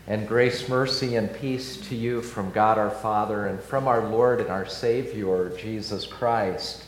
And grace, mercy, and peace to you from God our Father and from our Lord and our Savior, Jesus Christ.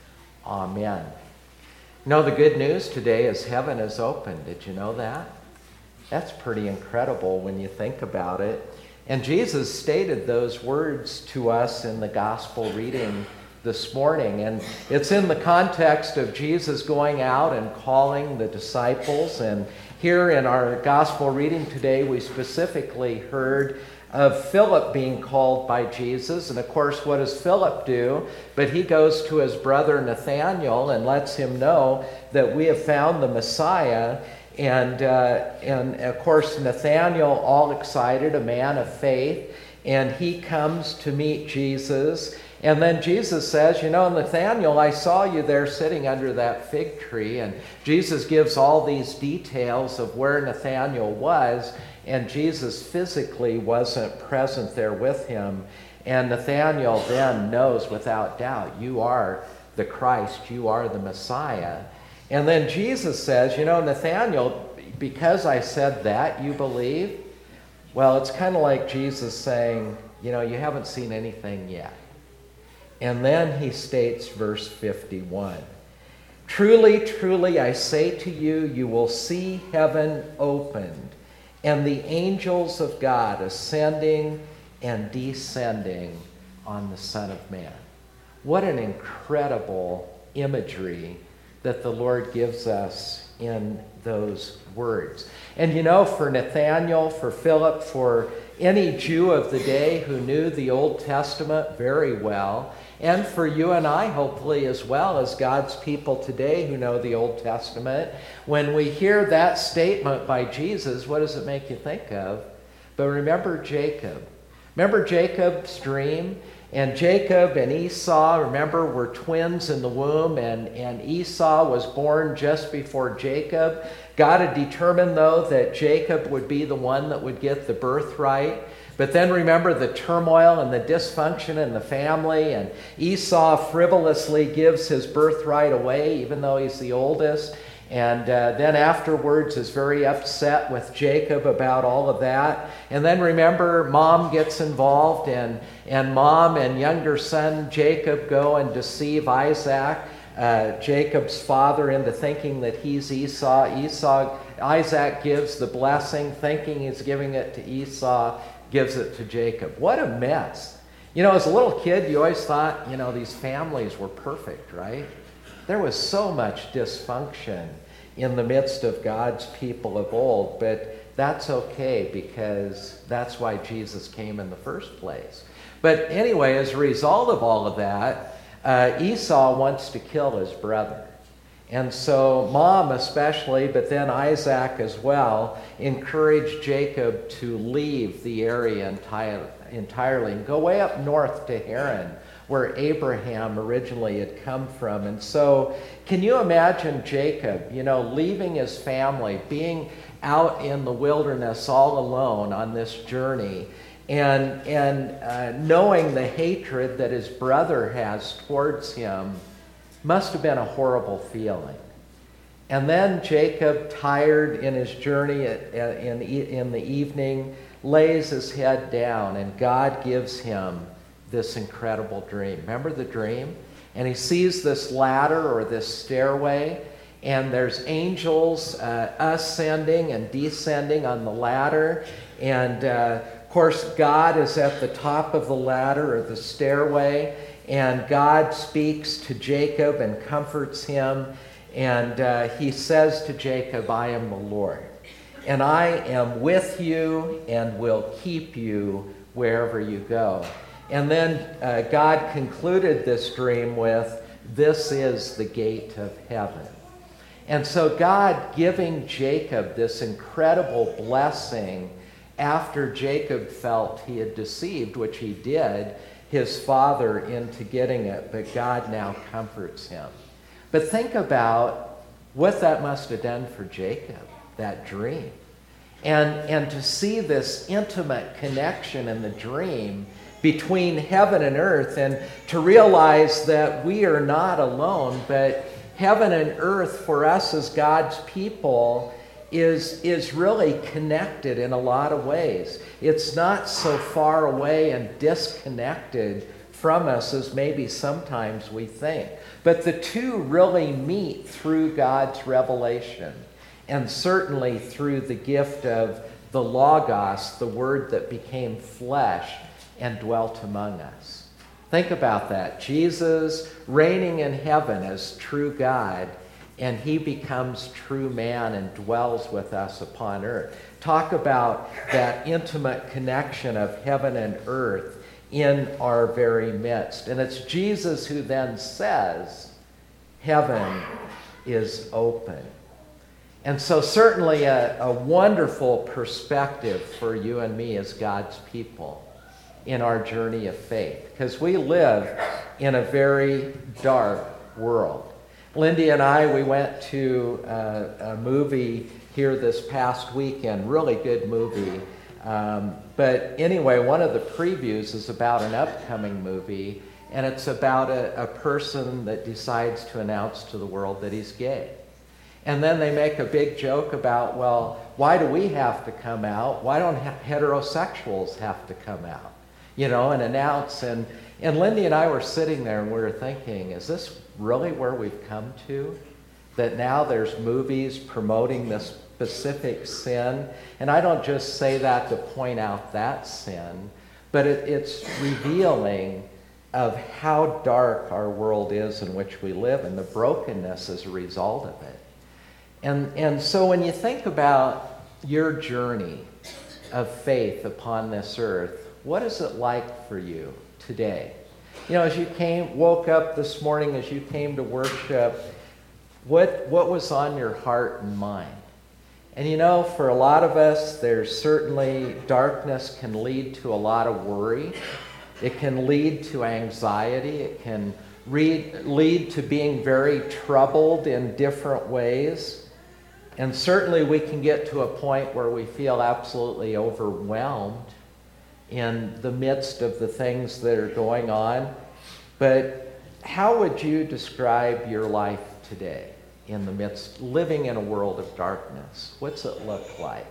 Amen. You know, the good news today is heaven is open. Did you know that? That's pretty incredible when you think about it. And Jesus stated those words to us in the gospel reading this morning. And it's in the context of Jesus going out and calling the disciples. And here in our gospel reading today, we specifically heard of Philip being called by Jesus. And of course, what does Philip do? But he goes to his brother Nathanael and lets him know that we have found the Messiah. And of course, Nathanael, all excited, a man of faith, and he comes to meet Jesus. And then Jesus says, you know, Nathanael, I saw you there sitting under that fig tree. And Jesus gives all these details of where Nathanael was, and Jesus physically wasn't present there with him. And Nathanael then knows without doubt, you are the Christ, you are the Messiah. And then Jesus says, you know, Nathanael, because I said that, you believe? Well, it's kind of like Jesus saying, you know, you haven't seen anything yet. And then he states verse 51. Truly, truly, I say to you, you will see heaven opened and the angels of God ascending and descending on the Son of Man. What an incredible imagery that the Lord gives us in those words. And you know, for Nathanael, for Philip, for any Jew of the day who knew the Old Testament very well, and for you and I, hopefully, as well as God's people today who know the Old Testament, when we hear that statement by Jesus, what does it make you think of? But remember Jacob. Remember Jacob's dream? And Jacob and Esau, remember, were twins in the womb, and Esau was born just before Jacob. God had determined, though, that Jacob would be the one that would get the birthright. But then remember the turmoil and the dysfunction in the family, and Esau frivolously gives his birthright away, even though he's the oldest. And then afterwards is very upset with Jacob about all of that. And then remember, mom gets involved, and mom and younger son Jacob go and deceive Isaac, Jacob's father, into thinking that he's Esau. Isaac gives the blessing, thinking he's giving it to Esau, gives it to Jacob. What a mess. You know, as a little kid, you always thought, you know, these families were perfect, right? There was so much dysfunction in the midst of God's people of old, but that's okay because that's why Jesus came in the first place. But anyway, as a result of all of that, Esau wants to kill his brother. And so mom especially, but then Isaac as well, encouraged Jacob to leave the area entirely and go way up north to Haran, where Abraham originally had come from. And so can you imagine Jacob, you know, leaving his family, being out in the wilderness all alone on this journey, and knowing the hatred that his brother has towards him? Must have been a horrible feeling. And then Jacob, tired in his journey in the evening, lays his head down, and God gives him this incredible dream. Remember the dream? And he sees this ladder or this stairway, and there's angels ascending and descending on the ladder. And of course, God is at the top of the ladder or the stairway, and God speaks to Jacob and comforts him. And he says to Jacob, I am the Lord, and I am with you and will keep you wherever you go. And then God concluded this dream with, this is the gate of heaven. And so God giving Jacob this incredible blessing after Jacob felt he had deceived, which he did, his father into getting it, but God now comforts him. But think about what that must have done for Jacob, that dream. And to see this intimate connection in the dream between heaven and earth, and to realize that we are not alone, but heaven and earth for us as God's people is really connected in a lot of ways. It's not so far away and disconnected from us as maybe sometimes we think. But the two really meet through God's revelation, and certainly through the gift of the Logos, the Word that became flesh and dwelt among us. Think about that. Jesus reigning in heaven as true God, and he becomes true man and dwells with us upon earth. Talk about that intimate connection of heaven and earth in our very midst. And it's Jesus who then says, heaven is open. And so certainly a wonderful perspective for you and me as God's people in our journey of faith, because we live in a very dark world. Lindy and I, we went to a movie here this past weekend, really good movie. But anyway, one of the previews is about an upcoming movie, and it's about a person that decides to announce to the world that he's gay. And then they make a big joke about, well, why do we have to come out? Why don't heterosexuals have to come out? You know, and announce. And Lindy and I were sitting there and we were thinking, is this really where we've come to? That now there's movies promoting this specific sin. And I don't just say that to point out that sin, but it's revealing of how dark our world is in which we live and the brokenness as a result of it. And so when you think about your journey of faith upon this earth, what is it like for you today? You know, as you woke up this morning, as you came to worship, what was on your heart and mind? And you know, for a lot of us, there's certainly darkness can lead to a lot of worry. It can lead to anxiety. It can lead to being very troubled in different ways. And certainly we can get to a point where we feel absolutely overwhelmed in the midst of the things that are going on. But how would you describe your life today in the midst, living in a world of darkness? What's it look like?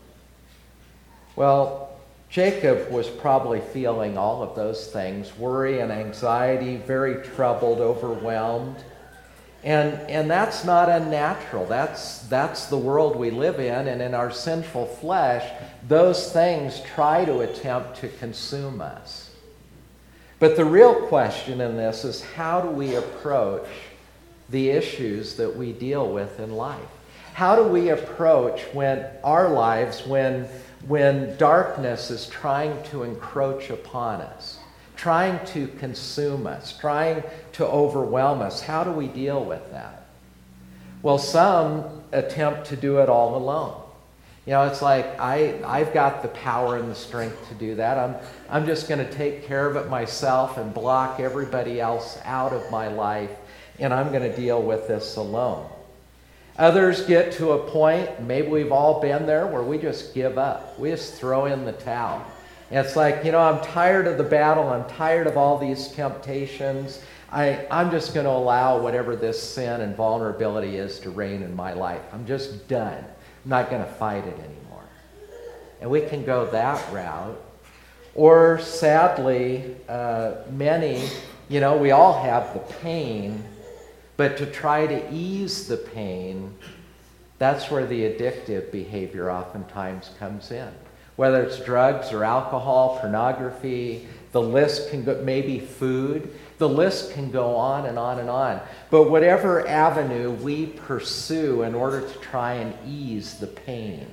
Well, Jacob was probably feeling all of those things, worry and anxiety, very troubled, overwhelmed. And that's not unnatural. That's the world we live in, and in our sinful flesh, those things try to attempt to consume us. But the real question in this is, how do we approach the issues that we deal with in life? How do we approach our lives when darkness is trying to encroach upon us, trying to consume us, trying to overwhelm us? How do we deal with that? Well, some attempt to do it all alone. You know, it's like, I've got the power and the strength to do that. I'm just going to take care of it myself and block everybody else out of my life, and I'm going to deal with this alone. Others get to a point, maybe we've all been there, where we just give up. We just throw in the towel. And it's like, you know, I'm tired of the battle. I'm tired of all these temptations. I'm just going to allow whatever this sin and vulnerability is to reign in my life. I'm just done. I'm not going to fight it anymore. And we can go that route. Or sadly, many, you know, we all have the pain, but to try to ease the pain, that's where the addictive behavior oftentimes comes in. Whether it's drugs or alcohol, pornography, the list can go, maybe food, the list can go on and on and on. But whatever avenue we pursue in order to try and ease the pain.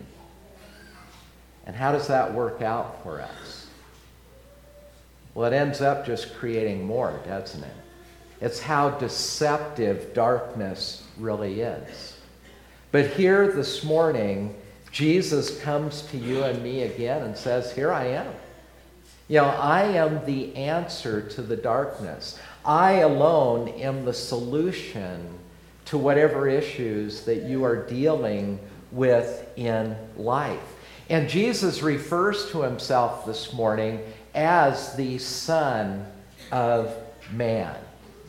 And how does that work out for us? Well, it ends up just creating more, doesn't it? It's how deceptive darkness really is. But here this morning, Jesus comes to you and me again and says, here I am. You know, I am the answer to the darkness. I alone am the solution to whatever issues that you are dealing with in life. And Jesus refers to himself this morning as the Son of Man.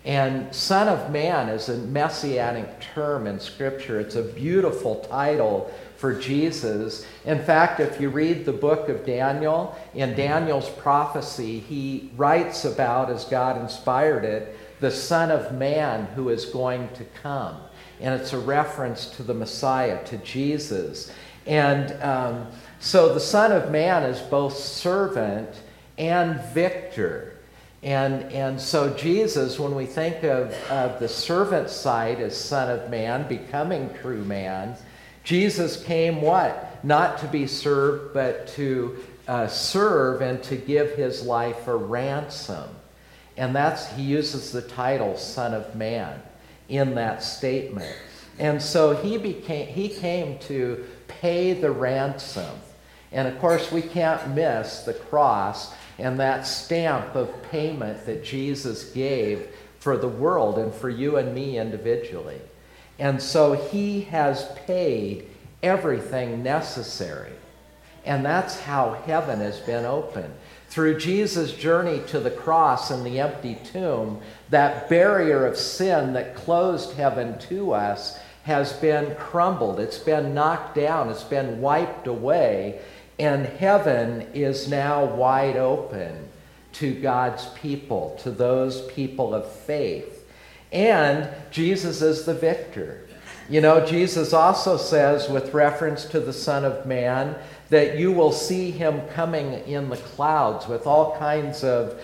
And Son of Man is a messianic term in Scripture. It's a beautiful title for Jesus. In fact, if you read the book of Daniel, in Daniel's prophecy, he writes about, as God inspired it, the Son of Man who is going to come. And it's a reference to the Messiah, to Jesus. And so the Son of Man is both servant and victor. And so Jesus, when we think of the servant side as Son of Man, becoming true man, Jesus came what? Not to be served, but to serve and to give his life a ransom. And he uses the title Son of Man in that statement. And so he came to pay the ransom. And of course, we can't miss the cross and that stamp of payment that Jesus gave for the world and for you and me individually. And so he has paid everything necessary. And that's how heaven has been opened. Through Jesus' journey to the cross and the empty tomb, that barrier of sin that closed heaven to us has been crumbled. It's been knocked down. It's been wiped away. And heaven is now wide open to God's people, to those people of faith. And Jesus is the victor. You know, Jesus also says, with reference to the Son of Man, that you will see him coming in the clouds with all kinds of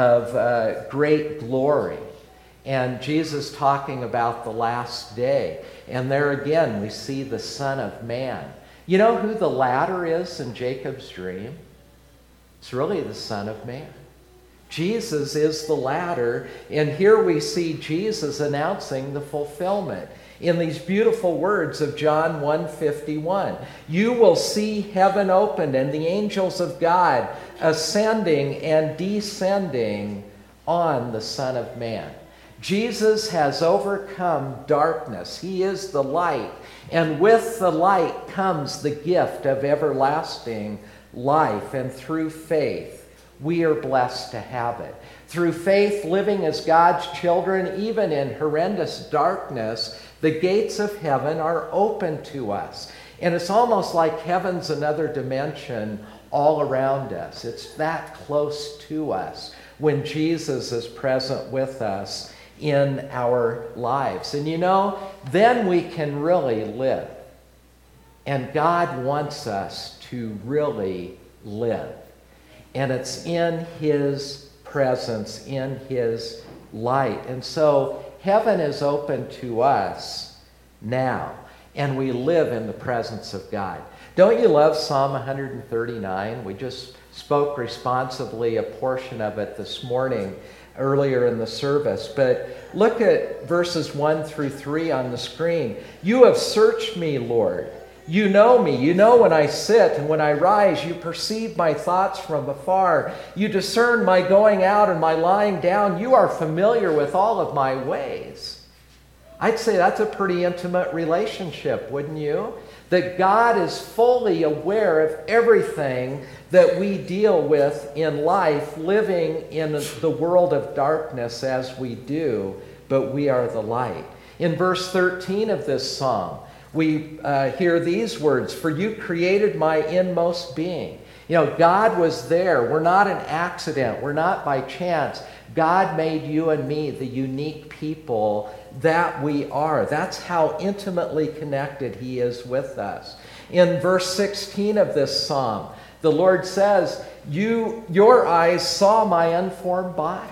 great glory. And Jesus talking about the last day. And there again, we see the Son of Man. You know who the ladder is in Jacob's dream? It's really the Son of Man. Jesus is the ladder, and here we see Jesus announcing the fulfillment in these beautiful words of John 1:51. You will see heaven opened and the angels of God ascending and descending on the Son of Man. Jesus has overcome darkness. He is the light. And with the light comes the gift of everlasting life. And through faith, we are blessed to have it. Through faith, living as God's children, even in horrendous darkness, the gates of heaven are open to us. And it's almost like heaven's another dimension all around us. It's that close to us when Jesus is present with us in our lives. And you know, then we can really live. And God wants us to really live. And it's in his presence, in his light. And so heaven is open to us now, and we live in the presence of God. Don't you love Psalm 139? We just spoke responsibly a portion of it this morning, earlier in the service. But look at verses 1 through 3 on the screen. You have searched me, Lord. You know me. You know when I sit and when I rise. You perceive my thoughts from afar. You discern my going out and my lying down. You are familiar with all of my ways. I'd say that's a pretty intimate relationship, wouldn't you? That God is fully aware of everything that we deal with in life, living in the world of darkness as we do, but we are the light. In verse 13 of this psalm, we hear these words, for you created my inmost being. You know, God was there. We're not an accident. We're not by chance. God made you and me the unique people that we are. That's how intimately connected he is with us. In verse 16 of this psalm, the Lord says, your eyes saw my unformed body.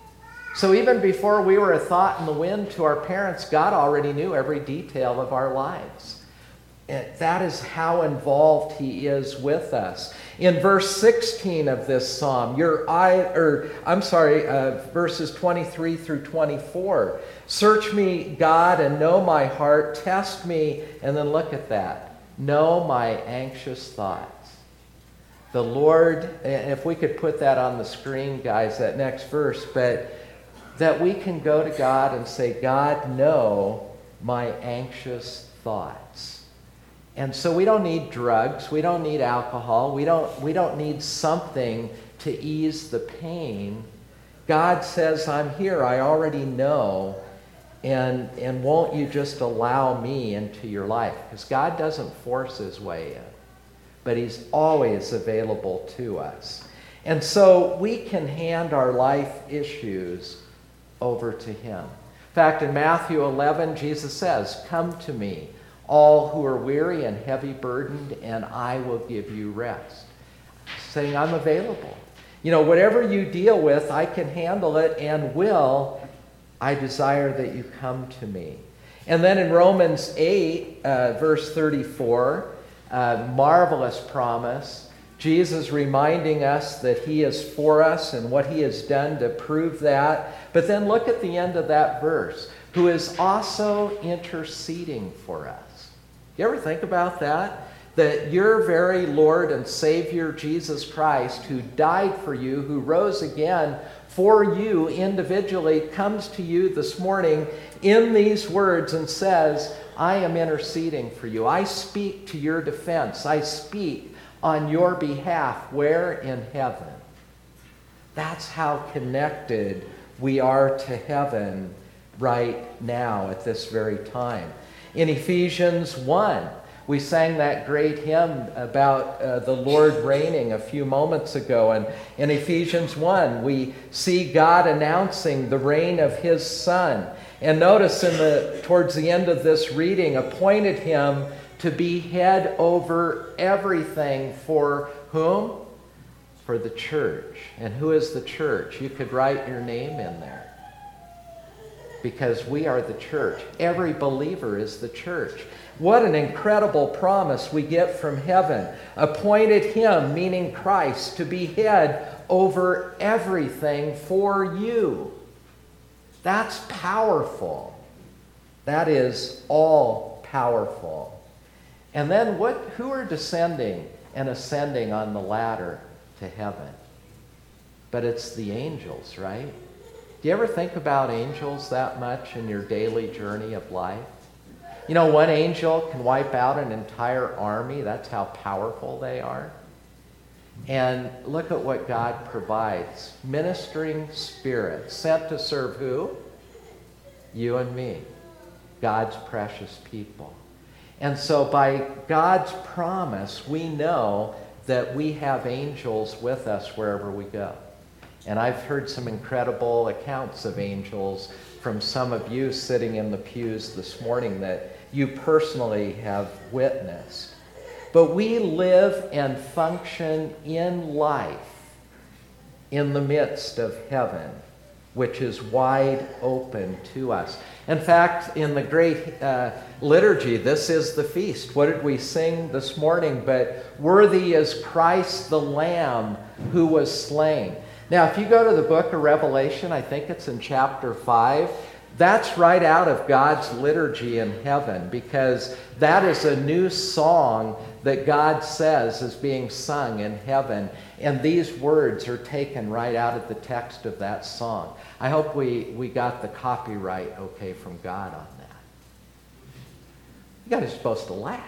So even before we were a thought in the wind to our parents, God already knew every detail of our lives. And that is how involved he is with us. In verse 16 of this psalm, verses 23 through 24, search me, God, and know my heart. Test me, and then look at that. Know my anxious thoughts. The Lord, if we could put that on the screen, guys, that next verse, but that we can go to God and say, God, know my anxious thoughts. And so we don't need drugs, we don't need alcohol, we don't need something to ease the pain. God says, I'm here, I already know, and won't you just allow me into your life? Because God doesn't force his way in, but he's always available to us. And so we can hand our life issues over to him. In fact, in Matthew 11, Jesus says, come to me, all who are weary and heavy burdened, and I will give you rest. Saying, I'm available. Whatever you deal with, I can handle it and will. I desire that you come to me. And then in Romans 8, verse 34, marvelous promise, Jesus reminding us that he is for us and what he has done to prove that. But then look at the end of that verse, who is also interceding for us. You ever think about that? That your very Lord and Savior Jesus Christ, who died for you, who rose again for you individually, comes to you this morning in these words and says, I am interceding for you. I speak to your defense. I speak on your behalf. Where? In heaven. That's how connected we are to heaven right now at this very time. In Ephesians 1, we sang that great hymn about the Lord reigning a few moments ago. And in Ephesians 1, we see God announcing the reign of his Son. And notice towards the end of this reading, appointed him to be head over everything for whom? For the church. And who is the church? You could write your name in there. Because we are the church. Every believer is the church. What an incredible promise we get from heaven. Appointed him, meaning Christ, to be head over everything for you. That's powerful. That is all powerful. And then who are descending and ascending on the ladder to heaven? But it's the angels, right? Do you ever think about angels that much in your daily journey of life? One angel can wipe out an entire army. That's how powerful they are. And look at what God provides. Ministering spirits sent to serve who? You and me. God's precious people. And so by God's promise, we know that we have angels with us wherever we go. And I've heard some incredible accounts of angels from some of you sitting in the pews this morning that you personally have witnessed. But we live and function in life in the midst of heaven, which is wide open to us. In fact, in the great liturgy, this is the feast. What did we sing this morning? But worthy is Christ the Lamb who was slain. Now, if you go to the book of Revelation, I think it's in chapter 5, that's right out of God's liturgy in heaven, because that is a new song that God says is being sung in heaven. And these words are taken right out of the text of that song. I hope we got the copyright okay from God on that. You guys are supposed to laugh.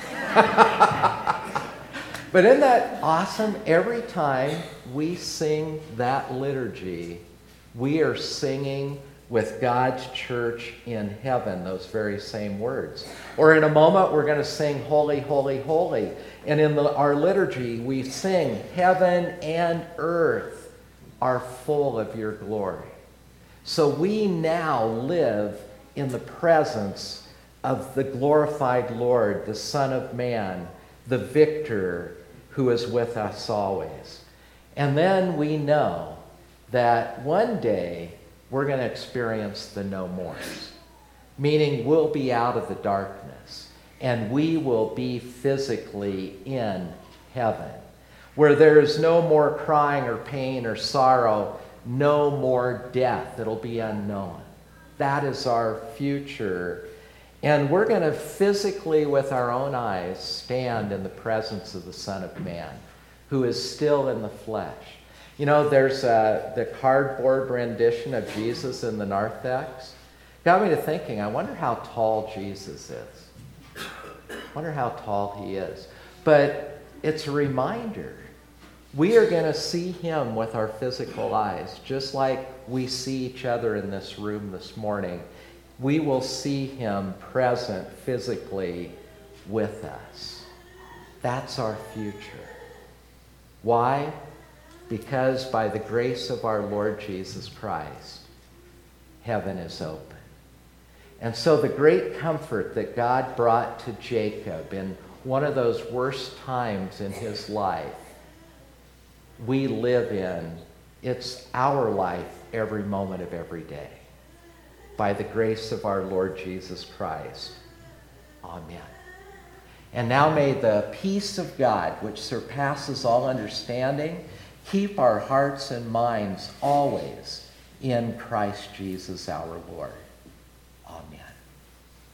But isn't that awesome? Every time we sing that liturgy, we are singing with God's church in heaven, those very same words. Or in a moment, we're going to sing Holy, Holy, Holy. And in our liturgy, we sing, Heaven and earth are full of your glory. So we now live in the presence of the glorified Lord, the Son of Man, the victor who is with us always. And then we know that one day we're going to experience the no mores, meaning we'll be out of the darkness and we will be physically in heaven, where there is no more crying or pain or sorrow, no more death. It'll be unknown. That is our future. And we're going to physically, with our own eyes, stand in the presence of the Son of Man, who is still in the flesh. There's the cardboard rendition of Jesus in the narthex. Got me to thinking, I wonder how tall Jesus is. I wonder how tall he is. But it's a reminder We are going to see him with our physical eyes, just like we see each other in this room this morning. We will see him present physically with us. That's our future. Why? Because by the grace of our Lord Jesus Christ, heaven is open. And so the great comfort that God brought to Jacob in one of those worst times in his life, we live in. It's our life every moment of every day. By the grace of our Lord Jesus Christ. Amen. And now may the peace of God, which surpasses all understanding, keep our hearts and minds always in Christ Jesus our Lord.